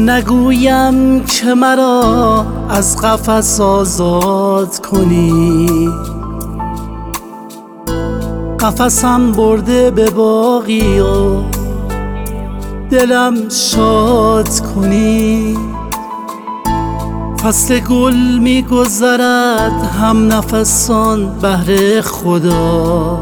نگویم که مرا از قفس آزاد کنی، قفسم برده به باغی و دلم شاد کنی. فصل گل می گذرد هم نفسان بهر خدا،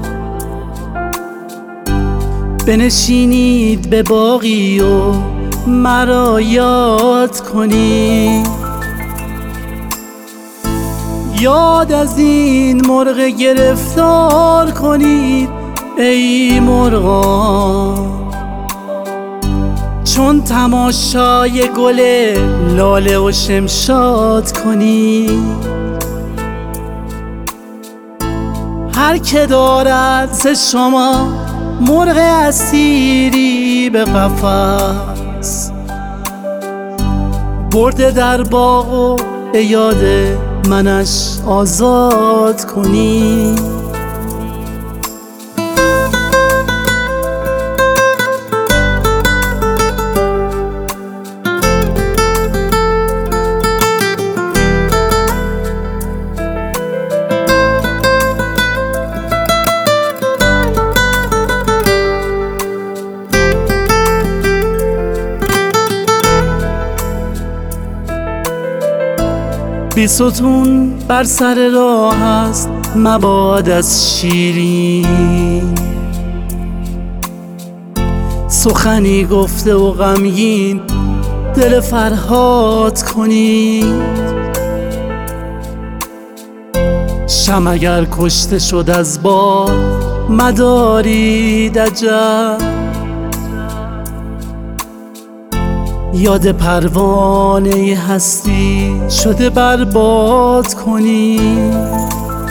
بنشینید به باغی و مرا یاد کنی. یاد از این مرغ گرفتار کنید ای مرغان، چون تماشای گل لاله و شمشاد کنی. هر که دارد ز شما مرغ اسیری به قفس، برده در باغ و به یاد منش آزاد کنی. بیستون بر سر راه است مباد از شیرین، سخنی گفته و غمگین دل فرهاد کنید. شمع اگر کشته شد از باد مدارید عجب، یاد پروانه هستی شده برباد کنید.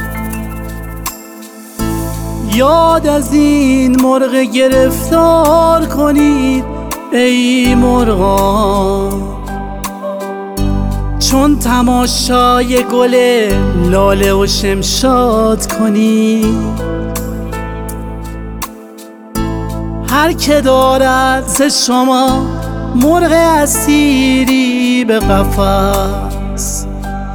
یاد از این مرغ گرفتار کنید ای مرغان، چون تماشای گل لاله و شمشاد کنید. هر که دارد ز شما مرغ اسیری به قفس،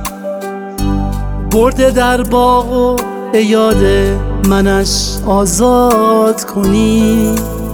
برده در باغ و به یاد منش آزاد کنی.